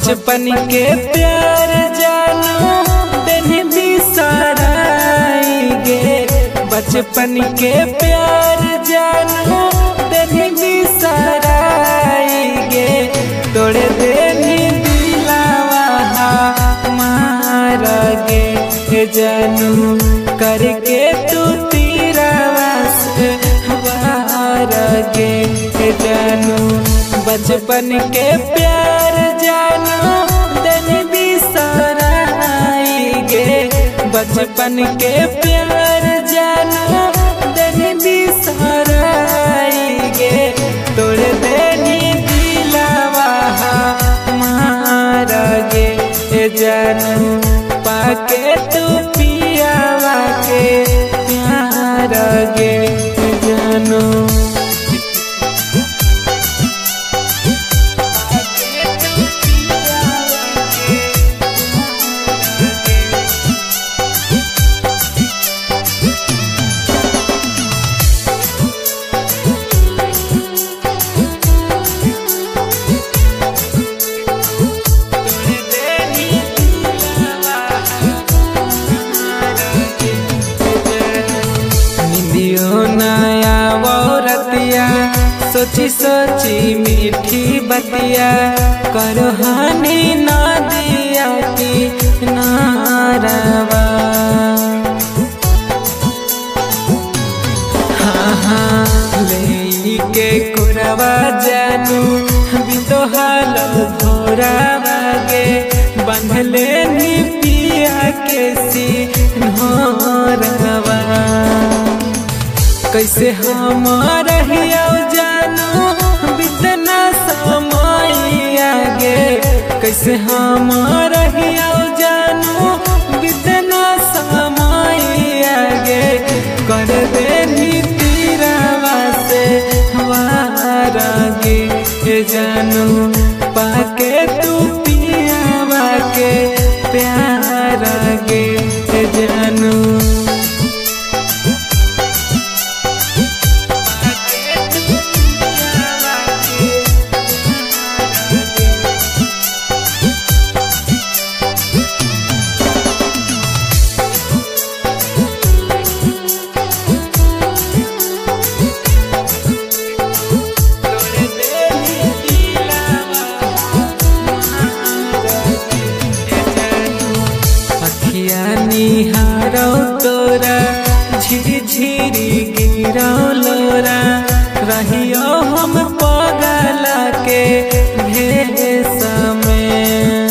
बचपन के प्यार जानू दिन बिसराई गे। बचपन के प्यार जानू दिन बिसराई गे। तोड़े देनी दिलावा मार गे जानू करके तू तीरावा से वार गे जानू। बचपन के प्यार जानू दिन बिसराई गे। बचपन के प्यार जानू दिन बिसराई गे। तोड़ देनी दिलावा मार गे जानू पाके तू पियावा के प्यार गे जानू। नया औरतिया सोची सोची मीठी बतिया करो हानि ना दिया की नारवा। हाँ ले के कुरवा जानू भी तो हाल भोरा बागे बंधले नी पिया के सी नोरवा। कैसे हमारा हिया जानू बितना समय आगे। कैसे हमारा हिया जानू बितना समय आगे। कर देनी तीरावा से वार गे जानू पाके तू पियावा के प्यार गे जानू। निहारो तोरा झिरी झिरी गिरो लोरा रहियो हम पगला के भेष में।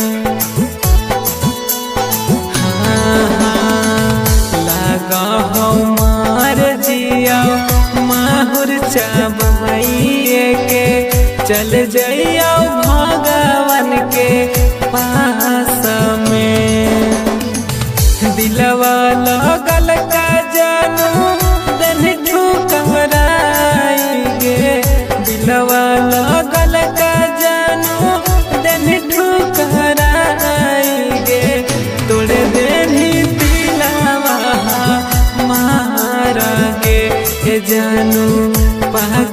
लगा हो मार जिया माहुर चबैये के चल जइयो भगवान के पास में। दिलवा लगल का जानू दिन ठुकराई गे। दिलवा लगल का जानू दिन ठुकराई गे। तोड़े देनी दिलवा मार गे जानू पाके